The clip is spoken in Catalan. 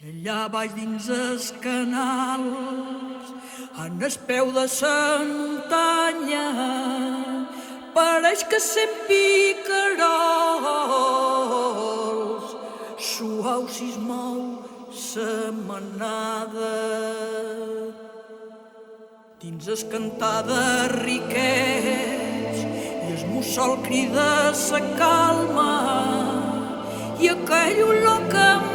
Allà baix dins els canals, en el peu de la muntanya, pareix que sent picarols, suau si es mou la manada. Dins es cantar de riquets i el mussol crida sa calma i aquell olor que